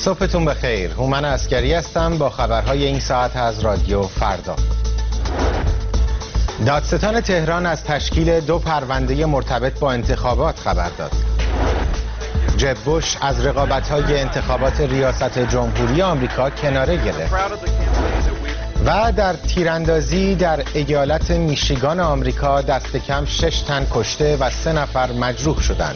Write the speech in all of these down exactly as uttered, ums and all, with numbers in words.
صبحتون بخیر. هومن عسکری هستم با خبرهای این ساعت از رادیو فردا. دادستان تهران از تشکیل دو پرونده مرتبط با انتخابات خبر داد. جب بوش از رقابت‌های انتخابات ریاست جمهوری آمریکا کناره گرفت. و در تیراندازی در ایالت میشیگان آمریکا دست کم شش تن کشته و سه نفر مجروح شدند.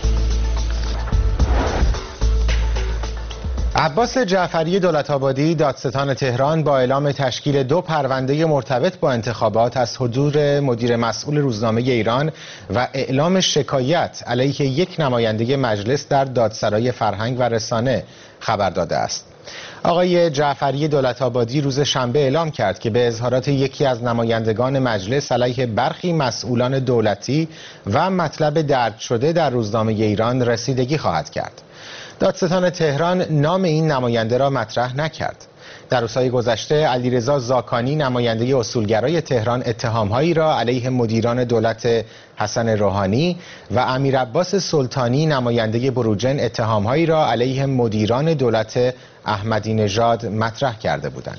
عباس جعفری دولت‌آبادی دادستان تهران با اعلام تشکیل دو پرونده مرتبط با انتخابات از حضور مدیر مسئول روزنامه ایران و اعلام شکایت علیه یک نماینده مجلس در دادسرای فرهنگ و رسانه خبر داده است. آقای جعفری دولت‌آبادی روز شنبه اعلام کرد که به اظهارات یکی از نمایندگان مجلس علیه برخی مسئولان دولتی و مطلب درج شده در روزنامه ایران رسیدگی خواهد کرد. دادستان تهران نام این نماینده را مطرح نکرد. در روزهای گذشته علیرضا زاکانی نماینده اصولگرای تهران اتهامهایی را علیه مدیران دولت حسن روحانی و امیر عباس سلطانی نماینده بروجن اتهامهایی را علیه مدیران دولت احمدی نژاد مطرح کرده بودند.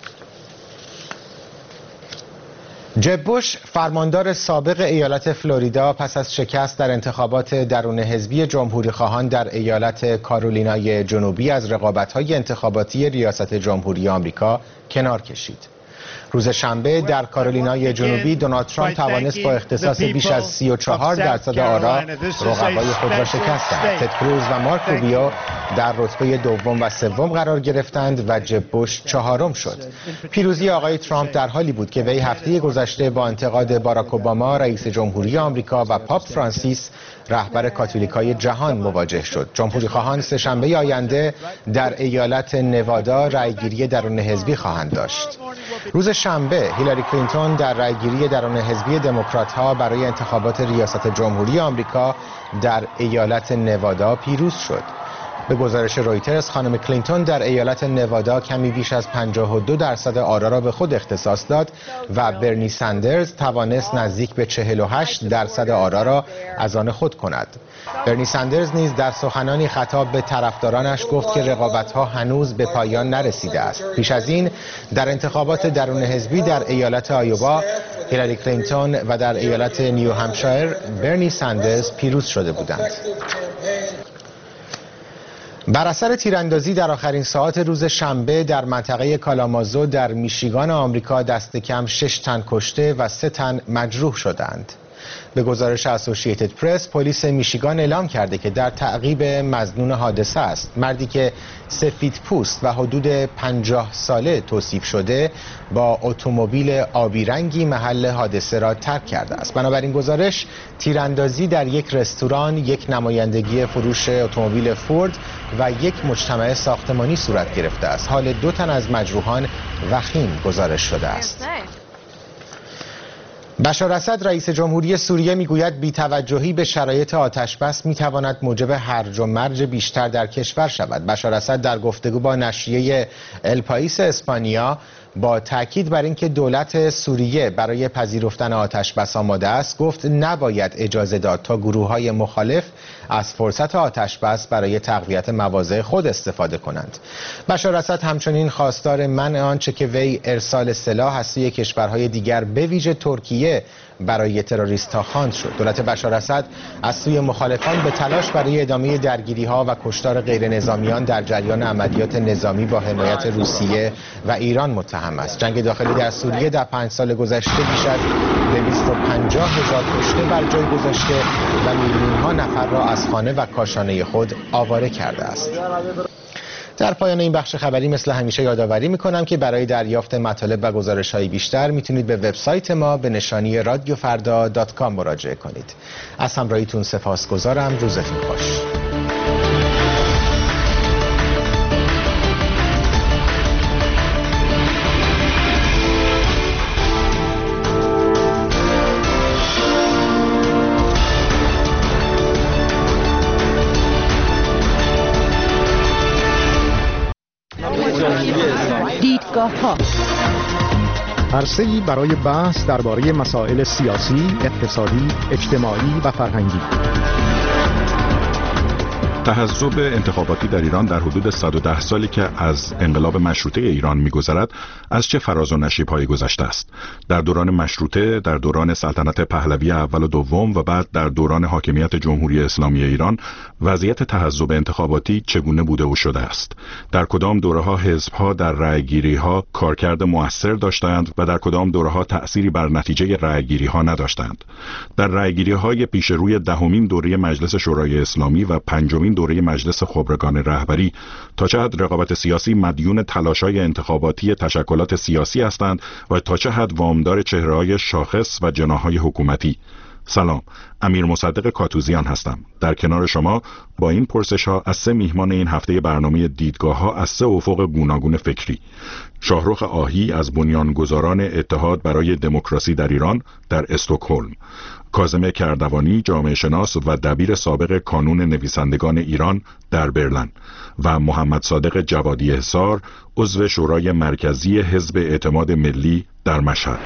جب بوش فرماندار سابق ایالت فلوریدا پس از شکست در انتخابات درون حزبی جمهوری خواهان در ایالت کارولینای جنوبی از رقابت‌های انتخاباتی ریاست جمهوری آمریکا کنار کشید. روز شنبه در کارولینای جنوبی دونالد ترامپ توانست با اختصاص بیش از سی و چهار درصد آرا رقبای خود را شکست دهد. تد کروز و مارک روبیو در رتبه دوم و سوم قرار گرفتند و جب بوش چهارم شد. پیروزی آقای ترامپ در حالی بود که وی هفته گذشته با انتقاد باراک اوباما رئیس جمهوری آمریکا و پاپ فرانسیس رهبر کاتولیکای جهان مواجه شد. جمهوری خواهان سه‌شنبه آینده در ایالت نوادا رأیگیری درون حزبی خواهند داشت. روز شنبه هیلاری کلینتون در رأیگیری درون حزبی دموکرات‌ها برای انتخابات ریاست جمهوری آمریکا در ایالت نوادا پیروز شد. به گزارش رویترز خانم کلینتون در ایالت نوادا کمی بیش از پنجاه و دو درصد آرا را به خود اختصاص داد و برنی سندرز توانست نزدیک به چهل و هشت درصد آرا را از آن خود کند. برنی سندرز نیز در سخنانی خطاب به طرفدارانش گفت که رقابت‌ها هنوز به پایان نرسیده است. پیش از این در انتخابات درون حزبی در ایالت آیووا هیلاری کلینتون و در ایالت نیو همشایر برنی سندرز پیروز شده بودند. بر اثر تیراندازی در آخرین ساعات روز شنبه در منطقه کالامازو در میشیگان آمریکا دست کم شش تن کشته و سه تن مجروح شدند. به گزارش اسوسییتد پرس پلیس میشیگان اعلام کرده که در تعقیب مظنون حادثه است. مردی که سفید پوست و حدود پنجاه ساله توصیف شده با اتومبیل آبی رنگی محل حادثه را ترک کرده است. بنابراین گزارش تیراندازی در یک رستوران، یک نمایندگی فروش اتومبیل فورد و یک مجتمع ساختمانی صورت گرفته است. حال دو تن از مجروحان وخیم گزارش شده است. بشار اسد رئیس جمهوری سوریه میگوید بی‌توجهی به شرایط آتش‌بس میتواند موجب هرج و مرج بیشتر در کشور شود. بشار اسد در گفتگو با نشریه الپائیس اسپانیا با تاکید بر اینکه دولت سوریه برای پذیرفتن آتش‌بس آماده است گفت نباید اجازه داد تا گروه‌های مخالف از فرصت آتش‌بس برای تقویت مواضع خود استفاده کنند. بشار اسد همچنین خواستار منع آنچه که وی ارسال سلاح از سوی کشورهای دیگر به ویژه ترکیه برای تروریست‌ها خواند شد. دولت بشار اسد از سوی مخالفان به تلاش برای ادامه درگیری‌ها و کشتار غیر نظامیان در جریان عملیات نظامی با حمایت روسیه و ایران متهم است. جنگ داخلی در سوریه در پنج سال گذشته بیش از دویست و پنجاه هزار کشته بر جای گذاشته و میلیون‌ها نفر را از خانه و کاشانه خود آواره کرده است. در پایان این بخش خبری مثل همیشه یادآوری میکنم که برای دریافت مطالب و گزارش‌های بیشتر میتونید به وبسایت ما به نشانی رادیو فردا دات کام مراجعه کنید. از همراهیتون سپاسگزارم. روزتون خوش. دیدگاه‌ها عرصه‌ای برای بحث درباره مسائل سیاسی، اقتصادی، اجتماعی و فرهنگی. تحزب انتخاباتی در ایران در حدود صد و ده سالی که از انقلاب مشروطه ایران می‌گذرد از چه فراز و نشیب‌هایی گذشته است. در دوران مشروطه، در دوران سلطنت پهلوی اول و دوم و بعد در دوران حاکمیت جمهوری اسلامی ایران وضعیت تحزب انتخاباتی چگونه بوده و شده است؟ در کدام دوره‌ها حزب‌ها در رأی‌گیری‌ها کارکرد مؤثر داشتند و در کدام دوره‌ها تأثیری بر نتیجه رأی‌گیری‌ها نداشتند؟ در رأی‌گیری‌های پیش روی دهمین دوره مجلس شورای اسلامی و پنجمین دوره مجلس خبرگان رهبری تا چه حد رقابت سیاسی مدیون تلاش‌های انتخاباتی تشکلات سیاسی هستند و تا چه حد وامدار چهره‌های شاخص و جناح‌های حکومتی؟ سلام، امیر مصدق کاتوزیان هستم. در کنار شما با این پرسش‌ها از سه میهمان این هفته برنامه دیدگاه‌ها از سه افق گوناگون فکری: شاهرخ آهی از بنیانگذاران اتحاد برای دموکراسی در ایران در استکهلم، کاظم کردوانی جامعه شناس و دبیر سابق کانون نویسندگان ایران در برلین و محمد صادق جوادی حصار عضو شورای مرکزی حزب اعتماد ملی در مشهد.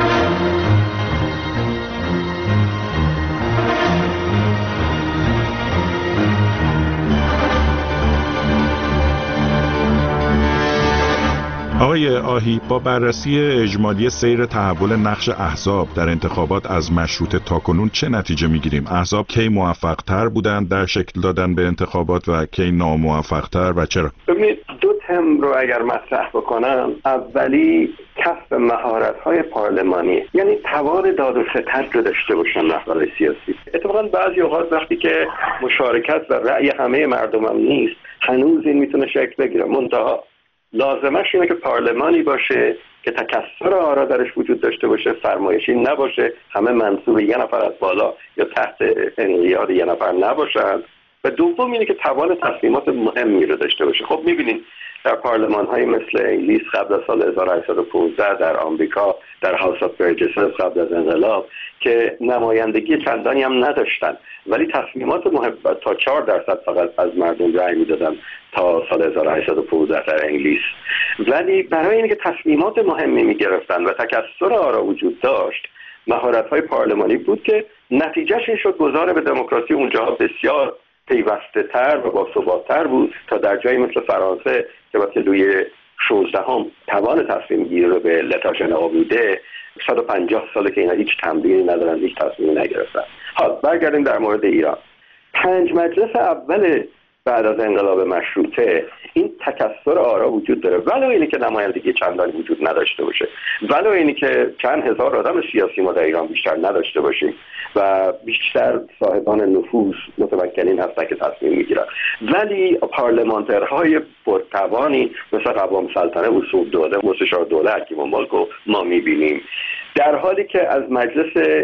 آقای آهی، با بررسی اجمالی سیر تحول نقش احزاب در انتخابات از مشروطه تاکنون چه نتیجه میگیریم؟ احزاب کی موفق تر بودند در شکل دادن به انتخابات و کی ناموفق تر و چرا؟ ببینید، دو تم رو اگر مطرح بکنم، اولی کسب مهارت‌های پارلمانی، یعنی توان داد و ستد رو داشته باشن رهبران سیاسی. اتفاقا بعضی اوقات وقتی که مشارکت و رأی همه مردم هم نیست، هنوز این میتونه شکل بگیره. منتها لازمش اینه که پارلمانی باشه که تکثر آرا درش وجود داشته باشه، فرمایشی نباشه، همه منصوب یه نفر از بالا یا تحت انقیاد یه نفر نباشن، و دوم اینه که توان تصمیمات مهمی رو داشته باشه. خب میبینید در پارلمان‌های مثل انگلیس قبل از سال هزار و هشتصد و پانزده، در آمریکا در هاوس آف برجسز قبل از انقلاب که نمایندگی چندانی هم نداشتن، ولی تصمیمات مهم تا چهار درصد فقط از مردم رأی میدادن تا سال هزار و هشتصد و پانزده در انگلیس. ولی برای اینکه تصمیمات مهمی میگرفتن و تکثر آرا وجود داشت، مهارت‌های پارلمانی بود که نتیجهش این شد گذار به دموکراسی اونجا بسیار پیوسته تر و باثبات تر بود تا در جایی مثل فرانسه که با طلوع شانزدهم توان تصمیم گیری رو به لتاژن آورده، صد و پنجاه ساله که اینا هیچ تمرینی ندارن، هیچ تصمیمی نگرفتن. حالا برگردیم در مورد ایران. پنج مجلس اول بعد از انقلاب مشروطه این تکثر آرا وجود داره، ولو اینی که نمایندگی چندانی وجود نداشته باشه، ولو اینی که چند هزار آدم سیاسی ما در ایران بیشتر نداشته باشیم و بیشتر صاحبان نفوذ متمکنین هستن که تصمیم میگیرن، ولی پارلمانترهای پرتوانی مثل قوام سلطنه، اصول دوله، مستشار دوله، حکیم الملک رو ما میبینیم، در حالی که از مجلس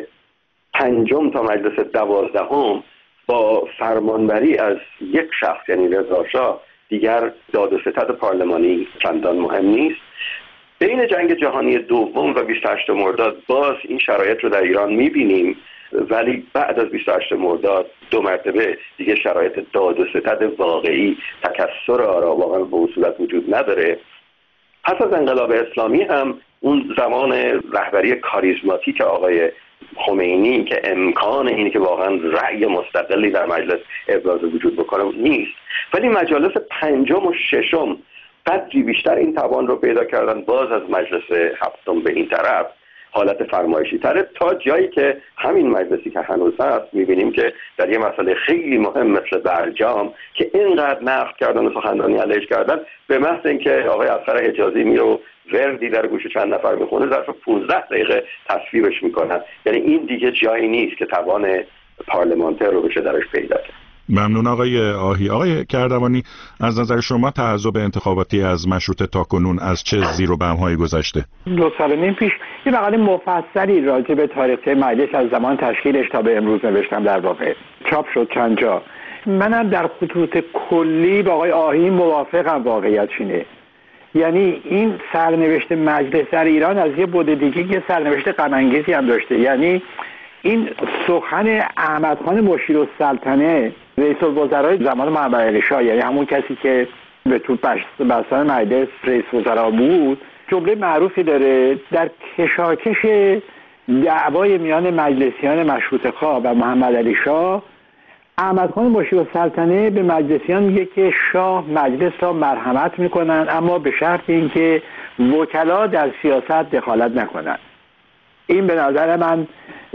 پنجم تا مجلس دوازدهم با فرمانبری از یک شخص یعنی رضا شاه دیگر داد و ستد پارلمانی چندان مهم نیست. بین جنگ جهانی دوم و بیست و هشتم مرداد باز این شرایط رو در ایران میبینیم، ولی بعد از بیست و هشتم مرداد دو مرتبه دیگه شرایط داد و ستد واقعی، تکثر آرا واقعا به اصولت وجود نداره. پس از انقلاب اسلامی هم اون زمان رهبری کاریزماتیک آقای خمینی که امکان اینه که واقعا رأی مستقلی در مجلس ابراز وجود بکنه نیست، ولی مجالس پنجم و ششم قدری بیشتر این توان رو پیدا کردن، باز از مجلس هفتم به این طرف حالت فرمایشی تره، تا جایی که همین مجلسی که هنوز هست میبینیم که در یه مسئله خیلی مهم مثل برجام که اینقدر نقد کردن و سخنرانی علیهش کردن، به محض اینکه آقای اصغر حجازی میره وردی در گوش چند نفر میخونه ظرف پانزده دقیقه تصویبش میکنن. یعنی این دیگه جایی نیست که توان پارلمانتر رو بشه درش پیدا کرد. ممنون آقای آهی. آقای کردوانی، از نظر شما تحزب انتخاباتی از مشروطه تاکنون از چه زیر و بم‌هایی گذشته؟ دو سال و نیم پیش یه مقاله مفصلی راجع به تاریخچه مجلس از زمان تشکیلش تا به امروز نوشتم، در واقع چاپ شد چند جا. منم در خطوط کلی با آقای آهی موافقم. واقعیت اینه، یعنی این سرنوشت مجلس در ایران از یه بعد دیگه یه سرنوشت غم انگیزی هم داشته. یعنی این سخن احمد خان مشیرالسلطنه رئیس الوزرای زمان محمد علی شاه، یعنی همون کسی که به طول بستن مجلس رئیس وزرا بود، جمله معروفی داره در کشاکش دعوای میان مجلسیان مشروطه خواه و محمد علی شاه: احمدخان مشیرالسلطنه به مجلسیان میگه که شاه مجلس را مرحمت میکنن، اما به شرط اینکه وکلا در سیاست دخالت نکنند. این به نظر من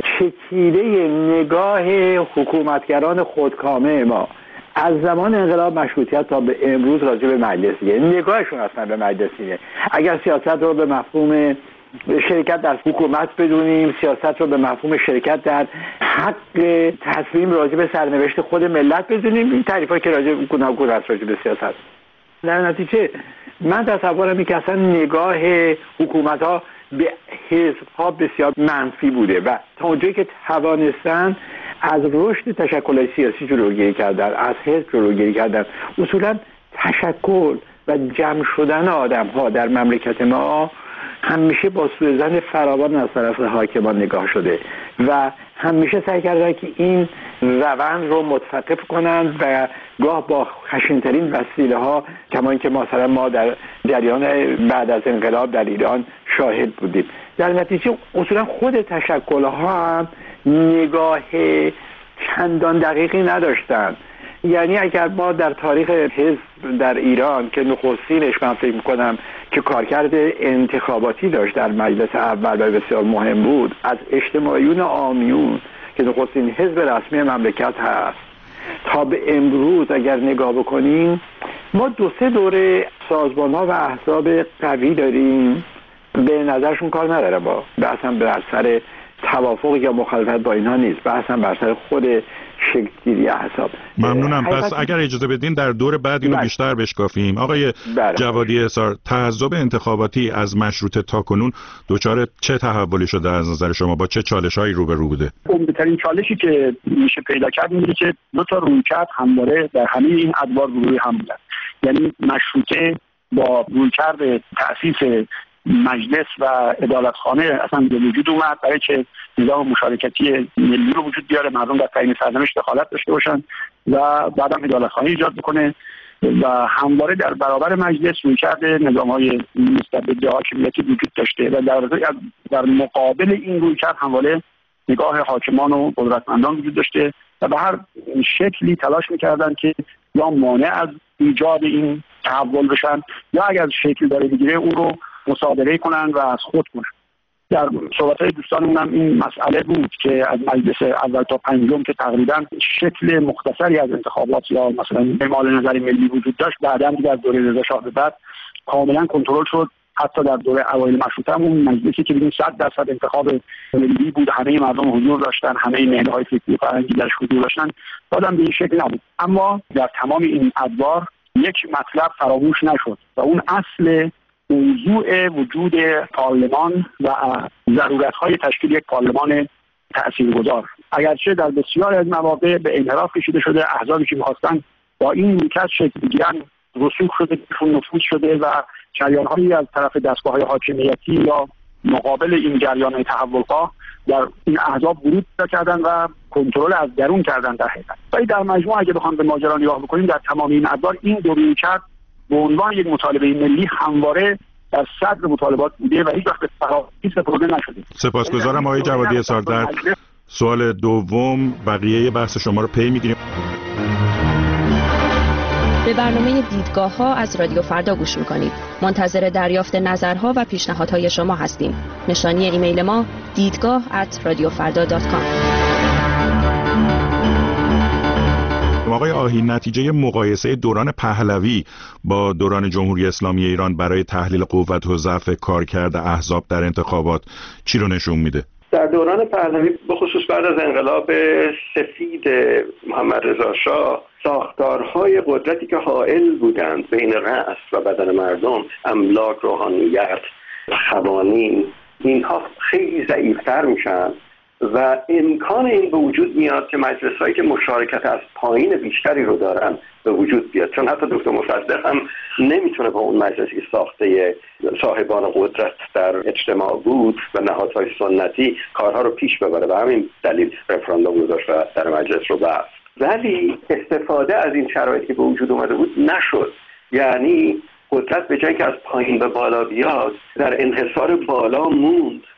چکیده نگاه حکومتگران خودکامه ما از زمان انقلاب مشروطیت تا به امروز راجع به مجلسیه. نگاهشون اصلا به مجلسیه. اگر سیاست رو به مفهوم شرکت در حکومت بدونیم، سیاست رو به مفهوم شرکت در حق تصمیم راجع به سرنوشت خود ملت بدونیم، این تعریفایی که راجع گوناگون است راجع به سیاست. در نتیجه من تصورم اینه که اصلا نگاه حکومت ها به حزب ها بسیار منفی بوده و تا اونجایی که توانستن از رشد تشکل سیاسی جلوگیری کردن، از حزب جلوگیری کردن. اصولا تشکل و جمع شدن آدم ها در مملکت ما همیشه با سوء ظن فراوان از طرف حاکمان نگاه شده و همیشه سعی کردن که این روند رو متوقف کنند و گاه با خشن‌ترین وسیله ها، کما اینکه مثلا ما در جریان بعد از انقلاب در ایران شاهد بودیم. در نتیجه اصولا خود تشکل ها هم نگاه چندان دقیقی نداشتند. یعنی اگر ما در تاریخ حزب در ایران که نخستینش من فکر میکنم که کارکرد انتخاباتی داشت در مجلس اول و بسیار مهم بود، از اجتماعیون عامیون که نخستین حزب رسمی مملکت هست تا به امروز اگر نگاه بکنیم، ما دو سه دوره سازمان ها و احزاب قوی داریم. به نظرشون کار نداره، با بحثم بر سر توافق یا مخالفت با اینها نیست، بحثم بر سر خود شکل‌گیری احزاب. ممنونم. پس اگر اجازه بدین در دور بعد اینو بیشتر بشکافیم. آقای بله. جوادی احصار، تعذب انتخاباتی از مشروطه تا کنون دچار چه تحولی شده از نظر شما؟ با چه چالش‌هایی روبرو بوده؟ عمده‌ترین چالشی که میشه پیدا کرد اینه که دو تا رویکرد همواره در همه این ادوار روی هم بودن. یعنی مشروطه با رویکرد تأسیس مجلس و عدالتخانه اصلا به وجود اومد برای که نظام مشارکتی ملی رو وجود بیاره، مردم در تعیین سرنوشت دخالت داشته باشن و بعدم عدالتخانه ایجاد بکنه و همواره در برابر مجلس رویکرد نظام‌های مستبد حاکمیتی وجود داشته و در در مقابل این رویکرد همواره نگاه حاکمان و قدرتمندان وجود داشته و به هر شکلی تلاش می‌کردن که یا مانع از ایجاد این تحول بشن یا اگر شکل داره بگیره اون رو مصادره کنن و از خود کنن. در صحبت‌های دوستانمون هم این مسئله بود که از مجلس اول تا پنجم که تقریبا شکل مختصری از انتخابات یا مثلا اعمال نظر ملی وجود داشت، بعداً در دوره رضا شاه به بعد کاملا کنترل شد. حتی در دوره اوایل مشروطه هم اون مجلسی که ببینید صد درصد انتخاب ملی بود، همه مردم حضور داشتن، همه نهادهای فکری فرهنگی درش حضور داشتن، بعدم به این شکل نبود. اما در تمام این ادوار یک مطلب فراموش نشد و اون اصل موضوع وجود پارلمان و ضرورت‌های تشکیل یک پارلمان تأثیرگذار. اگرچه در بسیار از مواقع به انحراف کشیده شده، احزابی که می‌خواستن با این نیمکت شکل بگیرن رسوخ شده، نفوذ شده و جریان‌هایی از طرف دستگاه‌های حاکمیتی یا مقابل این جریان‌های تحول‌خواه در این احزاب ورود کردن و کنترل از درون کردن در حقیقت. ولی در مجموع اگه بخوام به ماجرا نگاه بکنیم، در تمام این ادوار این دو رویکرد به عنوان یک مطالبه ملی همواره در صدر مطالبات بوده و هیچ وقت فراموش سپرده نشده. سپاسگزارم آقای جوادی احصار. در سوال دوم بقیه بحث شما رو پی میگیریم. به برنامه دیدگاه ها از رادیو فردا گوش میکنید. منتظر دریافت نظرها و پیشنهادهای شما هستیم. نشانی ایمیل ما دیدگاه ات رادیو فردا دات کام. آقای آهی، نتیجه مقایسه دوران پهلوی با دوران جمهوری اسلامی ایران برای تحلیل قوت و ضعف کارکرد احزاب در انتخابات چی رو نشون میده؟ در دوران پهلوی به خصوص بعد از انقلاب سفید محمد رضا شاه، ساختارهای قدرتی که حائل بودند بین رأس و بدن مردم، املاک، روحانیت، قوانین، اینها خیلی ضعیفتر میشن و امکان این به وجود میاد که مجلس‌هایی که مشارکت از پایین بیشتری رو دارن به وجود بیاد. چون حتی دکتر مصدق هم نمیتونه با اون مجلسی که ساخته صاحبان قدرت در اجتماع بود و نهادهای سنتی کارها رو پیش ببره، به همین دلیل رفراندوم گذاشت و در مجلس رو بست. ولی استفاده از این شرایطی که به وجود اومده بود نشد. یعنی قدرت به جای که از پایین به بالا بیاد، در انحصار بالا موند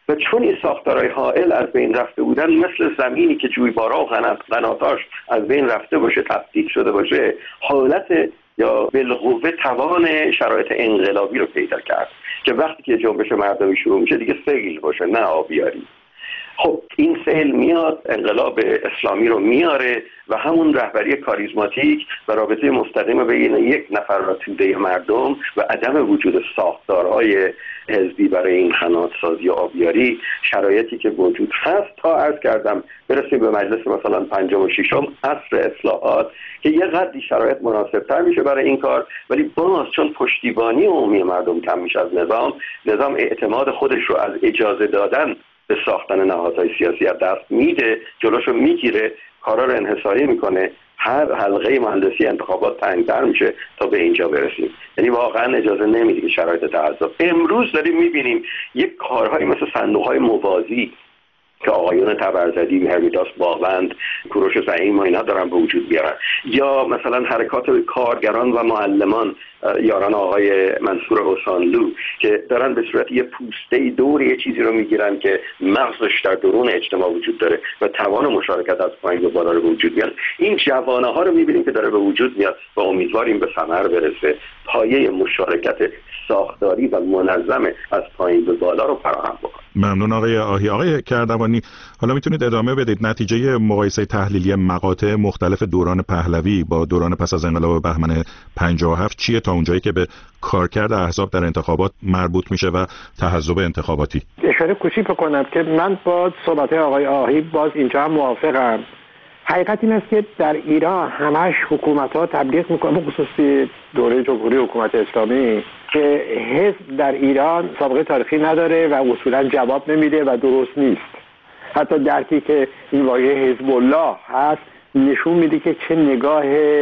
و چون این ساختارهای حائل از بین رفته بودن، مثل زمینی که جویبارا و قناتاش از بین رفته باشه، تفکیک شده باشه، حالت یا بالقوه توان شرایط انقلابی رو پیدا کرد که وقتی که جنبش مردمی شروع میشه دیگه سیل باشه نه آبیاری. خب این سیل میاد، انقلاب اسلامی رو میاره و همون رهبری کاریزماتیک و رابطه مستقیم بین یک نفر و توده مردم و عدم وجود ساختارهای حزبی برای این قناتسازی و آبیاری، شرایطی که وجود هست تا عرض کردم برسیم به مجلس مثلا پنجم و ششم عصر اصلاحات که یه قدری شرایط مناسبتر میشه برای این کار، ولی باز چون پشتیبانی عمومی مردم کم میشه از نظام، نظام اعتماد خودش رو از اجازه دادن به ساختن نهادهای سیاسی از دست میده، جلوشو میگیره، کارا رو انحصاری میکنه، هر حلقه مهندسی انتخابات تنگ‌تر میشه تا به اینجا برسیم. یعنی واقعا اجازه نمیده که شرایط تعذب. امروز داریم میبینیم یک کارهایی مثل صندوق‌های موازی که آقایون تبرزدی، هرمیداس باغوند، کوروش زعیم و اینا دارن به وجود بیارن، یا مثلا حرکات کارگران و معلمان یاران آقای منصور حسانلو که دارن به صورت یه پوسته دور یه چیزی رو میگیرن که مغزش در درون اجتماع وجود داره و توان مشارکت از پایین به بالا رو به وجود میاد. این جوانه ها رو میبینیم که داره به وجود میاد و امیدواریم به ثمر برسه. پایه مشارکت ساختاری و منظم از پایین به بالا رو فراهم بکنه. ممنون آقای آهی. آقای کردوانی، حالا میتونید ادامه بدید نتیجه مقایسه تحلیلی مقاطع مختلف دوران پهلوی با دوران پس از انقلاب بهمن پنجاه و هفت چیه تا اونجایی که به کارکرد احزاب در انتخابات مربوط میشه و تحزب انتخاباتی؟ اشاره کوچیک بکنم که من با صحبت آقای آهی باز اینجا هم موافقم. حقیقت این است که در ایران همش حکومت‌ها تبلیغ میکنن، خصوصی دوره جمهوری حکومت اسلامی، که حزب در ایران سابقه تاریخی نداره و اصولا جواب نمیده و درست نیست. حتی درکی که این واژه حزب الله هست نشون میده که چه نگاه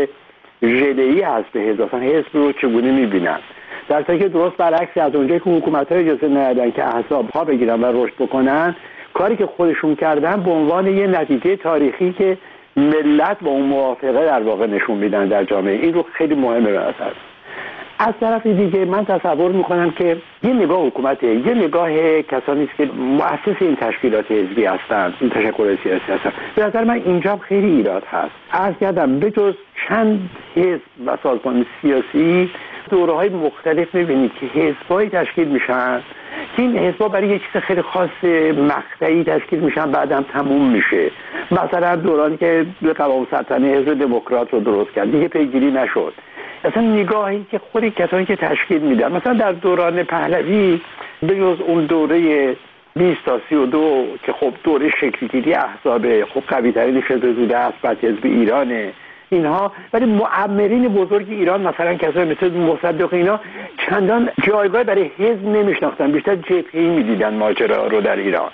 ژله‌ای هست به حزب، اصلا حزب رو چگونه میبینن. در حالی که درست برعکس، از اونجایی که حکومت‌ها اجازه ندادن که احزاب ها بگیرن و رشد بکنن، کاری که خودشون کردن به عنوان یه نتیجه تاریخی که ملت با اون موافقه در واقع نشون میدن در جامعه. این رو خیلی مهمه به نظر. از طرف دیگه من تصور میکنم که یه نگاه حکومته، یه نگاه کسانی است که مؤسس این تشکیلات حزبی هستند، این تشکل سیاسی هستند. به نظر من اینجا خیلی ایراد هست. عرض کردم به جز چند حزب و سازمان سیاسی دوره‌های مختلف می‌بینید که حزب‌های تشکیل میشن که این حزب‌ها برای یک چیز خیلی خاص مقطعی تشکیل میشن، بعدم تموم میشه. مثلا دورانی که قوام سلطنه حزب دموکرات رو درست کرد دیگه پیگیری نشد. اصلا نگاهی که خود کسانی که تشکیل میدن، مثلا در دوران پهلوی به جز اون دوره بیست تا سی و دو که خب دوره شکل‌گیری احزاب خب قوی‌ترین حزب زوده است، بعد حزب ایرانه اینها، ولی معمرین بزرگ ایران مثلا کسایی مثل مصدق اینا چندان جایگاه برای حزب نمیشناختن، بیشتر جبهه‌ای میدیدن ماجرا رو در ایران.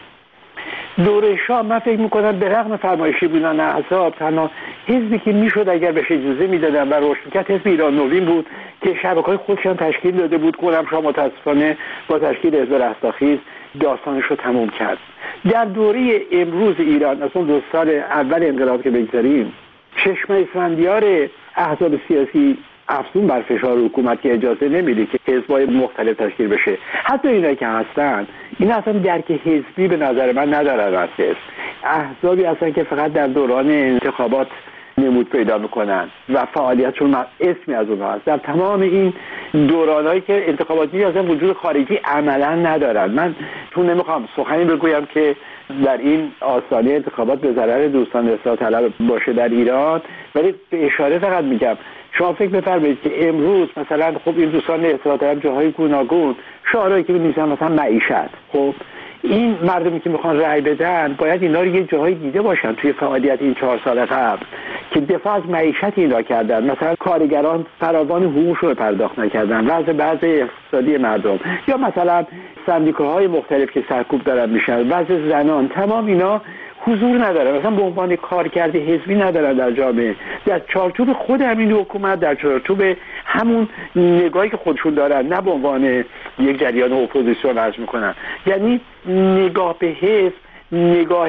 دوره شاه من فکر میکنم به رغم فرمایشی بودن احزاب، تنها حزبی که میشد اگر بهش اجازه میدادن و رشد میکرد حزب ایران نوین بود که شبکه‌های خودشان تشکیل داده بود. کنم شاه متاسفانه با تشکیل حزب رستاخیز داستانش رو تموم کرد. در دوره امروز ایران، از اون دو سال اول انقلاب که بگذاریم، چشم اسفندیار احزاب سیاسی افزون بر فشار حکومت که اجازه نمیده که حزب‌های مختلف تشکیل بشه. حتی اینا که هستن این اصلا درک حزبی به نظر من ندارن. اساس احزابی هستن که فقط در دوران انتخابات نمود پیدا میکنن و فعالیتشون اسمی از اونها هست. در تمام این دورانایی که انتخاباتی اصلا وجود خارجی عملا ندارن. من تو نمیخوام سخنی بگویم که در این آستانه انتخابات به ضرر دوستان اصلاح طلب باشه در ایران، ولی به اشاره فقط میگم شما فکر بفرمایید که امروز مثلا خب این دوستان اصلاح طلب جاهای گوناگون شعارهایی که می‌نویسن مثلا معیشت، خب این مردمی که میخوان رأی بدن باید اینا رو یه جاهای دیده باشن توی فعالیت این چهار سال قبل که دفاع از معیشت اینا کردن. مثلا کارگران فراوان حقوقشون رو پرداخت نکردن، وضع بعض اقتصادی مردم، یا مثلا سندیکاهای مختلف که سرکوب دارن میشن، وضع زنان، تمام اینا حضور نداره، مثلا به عنوان کارکرد حزبی ندارن در جامعه. در چارچوب خود همین حکومت، در چارچوب همون نگاهی که خودشون دارن، نه به عنوان یک جریان اپوزیسیون عرض میکنن. یعنی نگاه به حزب نگاه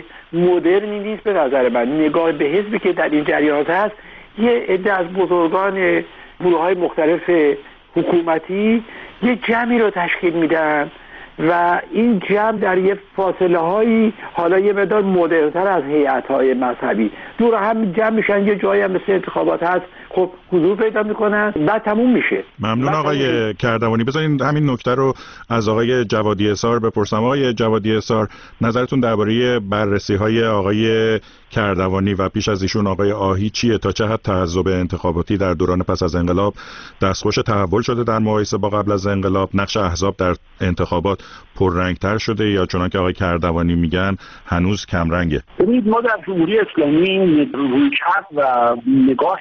مدرنی نیست به نظر من. نگاه به حزبی که در این جریانات هست، یه عده از بزرگان گروه‌های مختلف حکومتی یه جمعی رو تشکیل میدن و این جمع در یه فاصله هایی حالا یه مقدار مدرن‌تر از هیئت‌های مذهبی دور هم جمع میشن، یه جایی هم مثل انتخابات هست خب حضور پیدا میکنن، بعد تموم میشه. ممنون آقای کردوانی. بذارین همین نکته رو از آقای جوادی اصار بپرسم. آقای جوادی اصار، نظرتون درباره بررسی‌های آقای کردوانی و پیش از ایشون آقای آهی چیه؟ تا چه حد تعذب انتخاباتی در دوران پس از انقلاب دستخوش تحول شده در مقایسه با قبل از انقلاب؟ نقش احزاب در انتخابات پررنگ‌تر شده یا چون که آقای کردوانی میگن هنوز کم رنگه؟ ببینید، ما در جمهوری اسلامی رویکرد و نگاه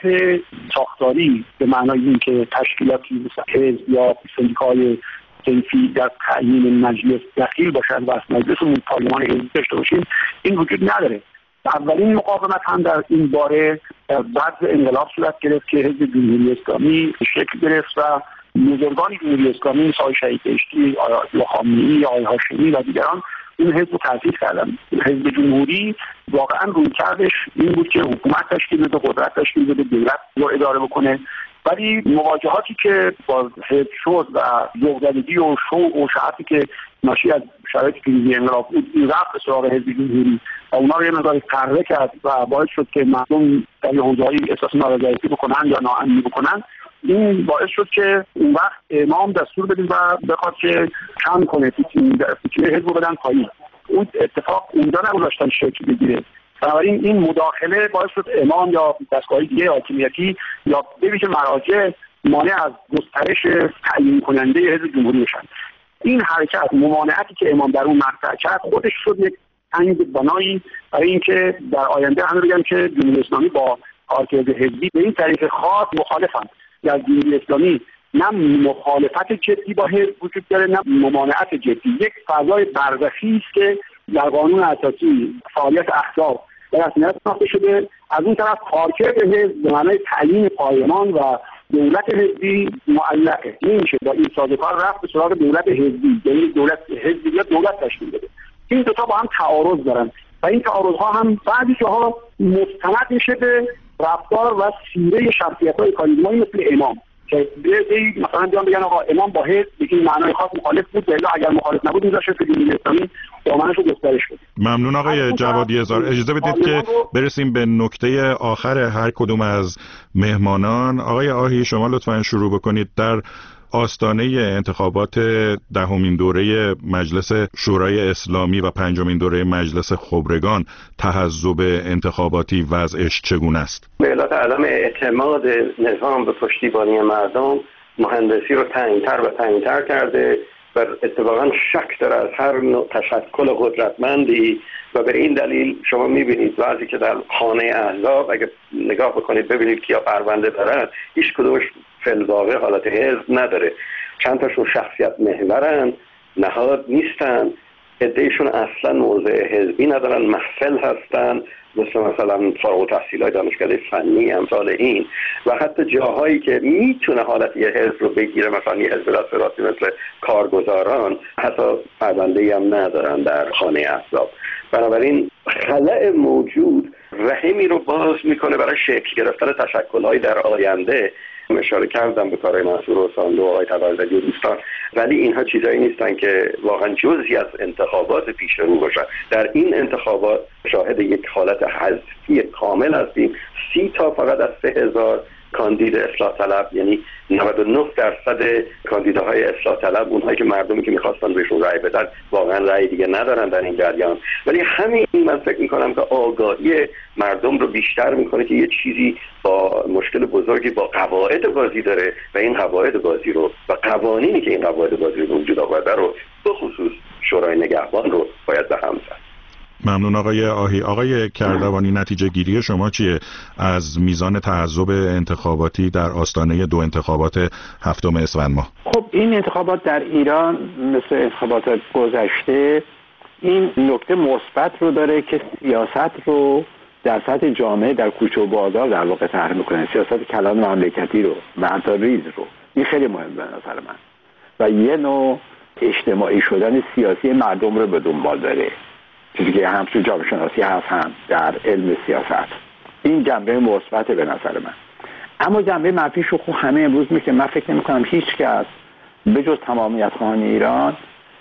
ساختاری به معنای اینکه تشکیلاتی مثل حزب یا سندیکای صنفی در تعیین مجلس دخیل باشند و از مجلسمون پارلمان حزبی داشته باشیم، این وجود نداره. اولین مقاومت هم در این باره بعد انقلاب صورت گرفت که حزب جمهوری اسلامی شکل گرفت و بزرگان جمهوری اسلامی مثل شهید بهشتی، آقای خامنه‌ای، آقای هاشمی و دیگران این حزب رو تأسیس کردن. حزب جمهوری واقعا رویکردش این بود که حکومت تشکیل بده، قدرت تشکیل بده، دولت رو اداره بکنه، ولی مواجهاتی که با حزب شد و ذوق‌زدگی و شوق و شعفی که ناشی از شرایط پیروزی انقلاب بود، این رفت به سراغ حزب جمهوری و اونا رو یه مقداری قهر کرد و باعث شد که مردم در یه حوزه‌ای احساس نارضایتی بکنن یا ناامنی بکنن. این باعث شد که اون وقت امام دستور بدیم و بخواد که کم کنه فیتیله حزب رو بدن پایین. اون اتفاق اونجا نگذاشتن شکل بگیره. بنابراین این مداخله باعث شد امام یا دستگاه دیگه حاکمیتی یا به ویژه مراجع مانع از گسترش تعیین کننده حزب جمهوری بشن. این حرکت، ممانعتی که امام در اون مقطع کرد، خودش شد یک سنگ بنایی برای اینکه در آینده همه بگن که جمهوری اسلامی با کارکرد حزبی به این طریق خاص مخالفن. در جمهوری اسلامی نه مخالفت جدی با حزب وجود داره نه ممانعت جدی. یک فضای برزخی است که در قانون اساسی فعالیت احزاب در رسمیت شناخته شده. از اون طرف کارکرد حزب به معنای تعیین پارلمان و دولت حزبی معلقه. نمیشه با این سازوکار رفت به سراغ دولت حزبی، یعنی دولت حزبی یا دولت تشکیل بده. این دو تا با هم تعارض دارن و این تعارض‌ها هم بعضی جاها مستند میشه به رفتار و سیره شخصیت‌های کاریزمایی مثل امام که بیایی مثلا بیان بگن آقا امام با حزب بگیم معنای خاص مخالف بود، ولی اگر مخالف نبود میذاشه که جمهوری اسلامی دامنش رو گسترش بده. ممنون آقای جوادی اصار. اجازه بدید که برسیم به نکته آخر هر کدوم از مهمانان. آقای آهی، شما لطفاً شروع بکنید. در آستانه انتخابات دهمین دوره مجلس شورای اسلامی و پنجمین دوره مجلس خبرگان، تحزب انتخاباتی وضعش چگونه است؟ به علت عدم اعتماد نظام به پشتیبانی مردم، مهندسی رو تنگتر و تنگتر کرده و اتفاقا شک داره از هر نوع تشکل قدرتمندی و به این دلیل شما میبینید بعضی که در خانه احزاب اگه نگاه بکنید ببینید که یا پرونده دارن، هیچ کدومش فی‌الواقع حالت حزب نداره. چند تاشون شخصیت محورن، نهاد نیستن، عده‌شون اصلا موضع حزبی ندارن، محفل هستن، مثل مثلا فارغ التحصیلای دانشکده فنی امثال این و حتی جاهایی که میتونه حالت یه حزب رو بگیره، مثلا یه حزب دستوراتی مثل کارگزاران، حتی پرونده‌ای هم ندارن در خانه احزاب. بنابراین خلأ موجود رحمی رو باز میکنه برای شکل گرفتن تشکل‌های در آینده. اشاره کردم به کارهای منصور و ساندو و آقای تبرزدی و دوستان، ولی اینها چیزایی نیستن که واقعا جزئی از انتخابات پیش رو باشن. در این انتخابات شاهد یک حالت حذفی کامل هستیم. سی تا فقط از سه هزار کاندید اصلاح طلب، یعنی نود و نه درصد کاندیداهای اصلاح طلب، اونهایی که مردمی که میخواستن بهشون رأی بدن واقعا رأی دیگه ندارن در این جریان. ولی همین من فکر میکنم که آگاهی مردم رو بیشتر میکنه که یه چیزی با مشکل بزرگی با قواعد بازی داره و این قواعد بازی رو و قوانینی که این قواعد بازی رو وجود آورده رو به خصوص شورای نگهبان رو باید به هم زد. ممنون آقای آهی. آقای کردوانی، نتیجه گیری شما چیه از میزان تعذب انتخاباتی در آستانه دو انتخابات هفتم اسفند ماه؟ خب این انتخابات در ایران مثل انتخابات گذشته این نکته مثبت رو داره که سیاست رو در سطح جامعه در کوچه و بازار در واقع طرح میکنه، سیاست کلان مملکتی رو و حتی ریز رو. این خیلی مهم به نظر من و یه نوع اجتماعی شدن سیاسی مردم رو به دنبال داره، چیزی که هم تو جامعه شناسی هست هم در علم سیاست. این جنبه مثبت به نظر من. اما جنبه منفیش رو خب همه امروز میگه. من فکر نمی‌کنم هیچ کس به جز تمامیت خواهان ایران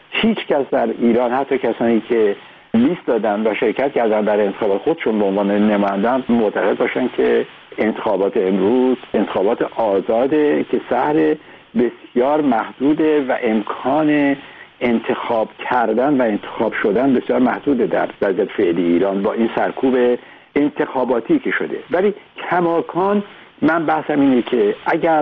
هیچ کس در ایران، حتی کسانی که لیست دادن و شرکت کردن در انتخابات خودشون به عنوان نماینده، معتقد باشن که انتخابات امروز انتخابات آزاده که سحر بسیار محدوده و امکان انتخاب کردن و انتخاب شدن بسیار محدوده در وضعیت فعلی ایران با این سرکوب انتخاباتی که شده. ولی کماکان من بحثم اینه که اگر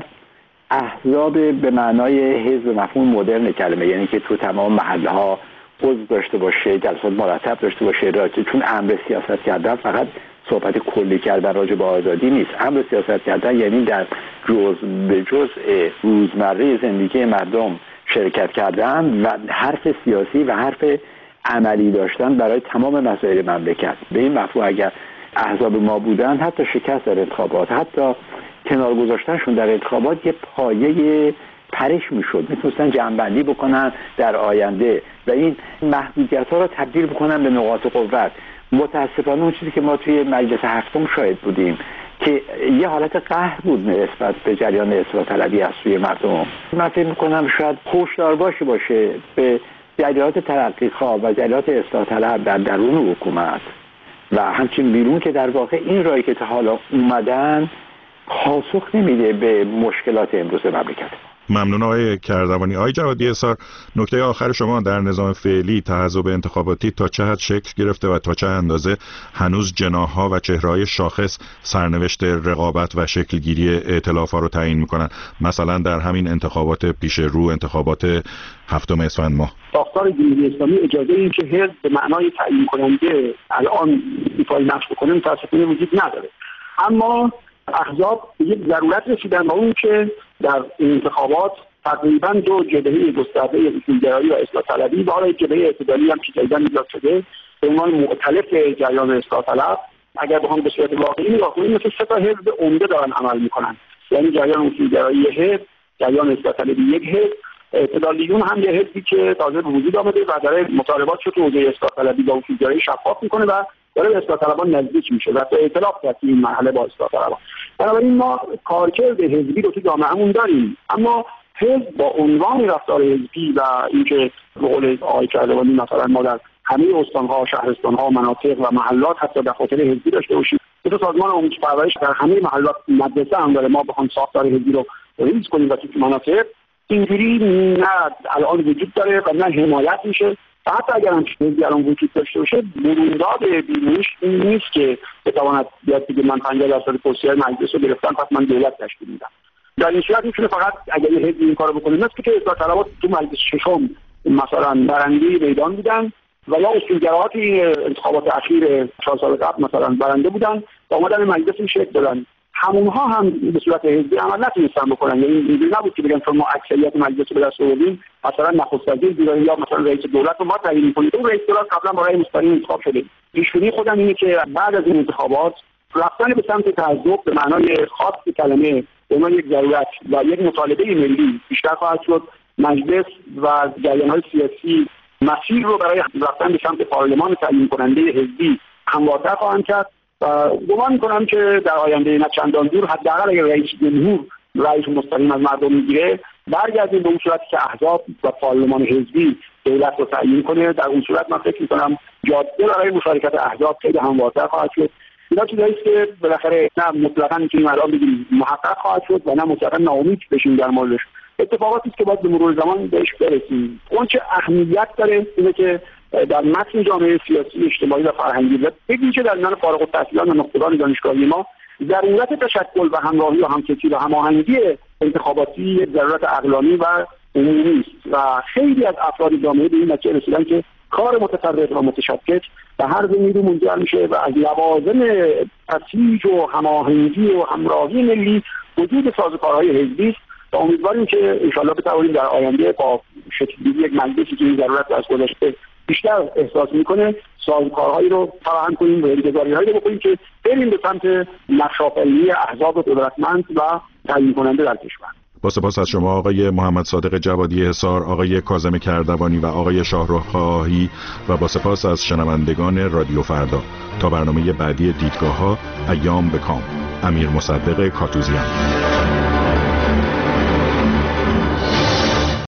احزاب به معنای حزب مفهوم مدرن کلمه، یعنی که تو تمام محله‌ها عضو داشته باشه، جلسات مرتب داشته باشه، راجع چون امر سیاست کردن فقط صحبت کلی کردن راجع به آزادی نیست. امر سیاست کردن یعنی در جزء به جزء روزمره زندگی مردم شرکت کردن و حرف سیاسی و حرف عملی داشتن برای تمام مسائل مملکت. به این مفهوم اگر احزاب ما بودن، حتی شکست در انتخابات، حتی کنار گذاشتنشون در انتخابات یه پایه پرش میشد، میتونستن جمع‌بندی بکنن در آینده و این محدودیت ها رو تبدیل بکنن به نقاط قوت. متاسفانه اون چیزی که ما توی مجلس هفتم شاهد بودیم که یه حالت قهر بود نسبت به جریان اصلاح طلبی از سوی مردم. من فکر میکنم شاید هوشیار باشه باشه به جریانات ترقیخواه و جریانات اصلاح طلب در درون حکومت و همچنین بیرون که در واقع این راهی که تا حالا اومدن پاسخ نمیده به مشکلات امروز مملکت. ممنون آقای کردوانی. آقای جوادی حصار، نکته آخر شما در نظام فعلی تحزب انتخاباتی تا چه حد شکل گرفته و تا چه اندازه هنوز جناح‌ها و چهره‌های شاخص سرنوشت رقابت و شکلگیری ائتلاف‌ها رو تعیین می‌کنن، مثلا در همین انتخابات پیش رو، انتخابات هفتم اسفند ماه؟ ساختار جمهوری اسلامی اجازه این که حزب به معنای تعیین کننده الان ایفای نقش بکنه متأسفانه وجود نداره. اما احزاب به یک ضرورت رسیدن و اون که در انتخابات تقریبا دو جبهه گسترده اصولگرایی و اصلاح طلبی و حالا جبهه اعتدالی هم که جدیداً ایجاد شده به عنوان مؤتلف جریان اصلاح طلب، اگر بخوام به صورت واقعی نگاه کنیم مثل سه تا حزب عمده دارن عمل میکنن، یعنی جریان اصولگرایی حزب، جریان اصلاح طلبی یک حزب، اعتدالیون هم یه حزبی که تازه به وجود آمده و داره مطالبات رو تو حوزه اصلاح طلبی و اصولگرایی شفاف میکنه و داره به اصلاح طلبان نزدیک میشه و تا ائتلاف کرد این مرحله با اصلاح طلبان. بنابراین ما کارکرد حزبی رو تو جامعهمون داریم، اما حزب با عنوان رفتار حزبی و اینکه به قول آقای کردوانی مثلا ما در همه استان‌ها، شهرستان‌ها، مناطق و محلات حتی دفاتر حزبی داشته باشیم، تو سازمان آموزش پرورش در همه محلات مدرسه هم داره، ما بخوام ساختار حزبی رو ریز کنیم و تو مناطق اینجوری نه الان وجود داره و نه حمایت میشه. حتی اگر هم چیزی الان وجود داشته باشه، برونداد بیرونیش این نیست که بتواند بیاد بگه من پنجاه درصد کرسی‌های مجلس رو گرفتم پس من دولت تشکیل میدم. در این صورت میتونه فقط اگر یه حزب این کارو بکنه، مثل که اصلاح طلبات تو مجلس ششم مثلا برنده میدان بودن و یا اصولگراها این انتخابات اخیر چهار سال قبل مثلا برنده بودن و اومدن مجلس این شکل دادن، همونها هم به صورت حزبی عمل نتونستن بکنن. یعنی اینجوری نبود که بگن چون ما اکثریت مجلس رو به دست آوردیم مثلا نخست وزیر بیرون یا مثلا رئیس دولت رو ما تعیین کنیم. اون رئیس دولت قبلا برای مستقیم انتخاب شده. پیش‌بینی خودم اینه که بعد از این انتخابات رفتن به سمت تعذب به معنای خاص کلمه به معنای یک ضرورت و یک مطالبه ملی بیشتر خواهد شد. مجلس و جریان‌های سیاسی مسیر رو برای رفتن به سمت پارلمان تعیین کننده حزبی هموارتر خواهند کرد و گمان می‌کنم که در آینده نه چندان دور حداقل اگر رئیس جمهور رئیس مستقیم از مردم میگیره برگردیم به اون صورتی که احزاب و پارلمان حزبی دولت رو تعیین کنه. در اون صورت من فکر می‌کنم جاده برای مشارکت احزاب خیلی هموارتر خواهد شد. اینا چیزایی است که بالاخره نه مطلقاً می‌تونیم الان بگیم محقق خواهد شد و نه مطلقاً ناامید بشیم در موردش. اتفاقاتی است که باید به مرور زمان بهش برسیم. اون چه اهمیت داره اینه که در متن جامعه سیاسی، اجتماعی و فرهنگی و ببینید که در میان فارغ التحصیلان و نخبگان دانشگاهی ما ضرورت تشکل و همراهی و همکاری و هماهنگی انتخاباتی یک ضرورت عقلانی و عمومی است و خیلی از افراد جامعه به این نتیجه رسیدن که کار متفرق و متشکل به هر نیرو منجر میشه و از لوازم تسهیل و هماهنگی و همراهی ملی وجود سازوکارهای حزبی است. امیدواریم که انشالله بتوانیم در آینده با شکل‌گیری یک مجلسی که این ضرورت از گذشته بیشتر احساس میکنه سازوکارهایی رو فراهم کنیم و ارتقاری‌هایی رو بکنیم که بریم به سمت نقش‌آفرینی احزاب قدرتمند و تعیین کننده در کشور. با سپاس از شما آقای محمد صادق جوادی حصار، آقای کاظم کردوانی و آقای شاهرخ خواهی و با سپاس از شنوندگان رادیو فردا. تا برنامه بعدی دیدگاه‌ها، ایام به کام. امیر مصدق کاتوزیان.